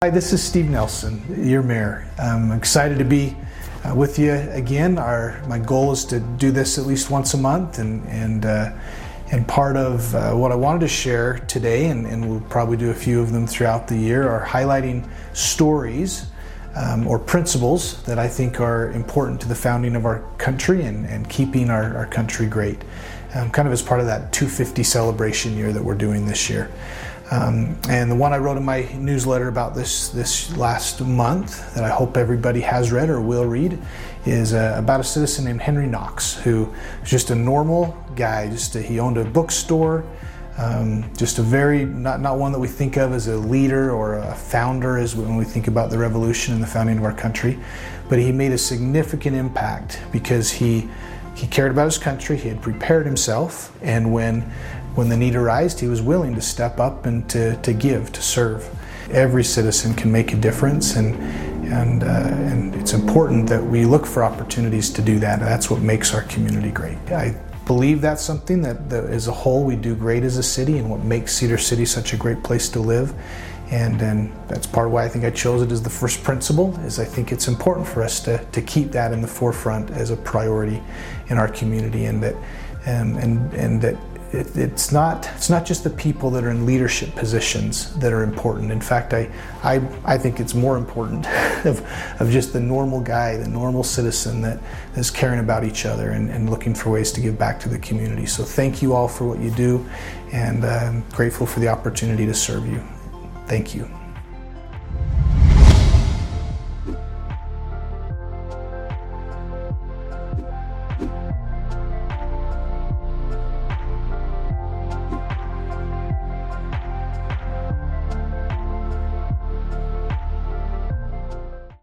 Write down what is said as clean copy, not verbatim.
Hi, this is Steve Nelson, your mayor. I'm excited to be with you again. My goal is to do this at least once a month, and part of what I wanted to share today, and we'll probably do a few of them throughout the year, are highlighting stories or principles that I think are important to the founding of our country and keeping our country great, kind of as part of that 250 celebration year that we're doing this year. And the one I wrote in my newsletter about this last month that I hope everybody has read or will read is about a citizen named Henry Knox, who was just a normal guy. He owned a bookstore, just a very, not one that we think of as a leader or a founder as when we think about the Revolution and the founding of our country, but he made a significant impact because he cared about his country. He had prepared himself, and when the need arose, he was willing to step up and to give, to serve. Every citizen can make a difference, and it's important that we look for opportunities to do that. That's what makes our community great. I believe that's something that as a whole we do great as a city, and what makes Cedar City such a great place to live. And that's part of why I think I chose it as the first principle, is I think it's important for us to keep that in the forefront as a priority in our community, and that it's not just the people that are in leadership positions that are important. In fact, I think it's more important of just the normal guy, the normal citizen that is caring about each other and looking for ways to give back to the community. So thank you all for what you do, and I'm grateful for the opportunity to serve you. Thank you.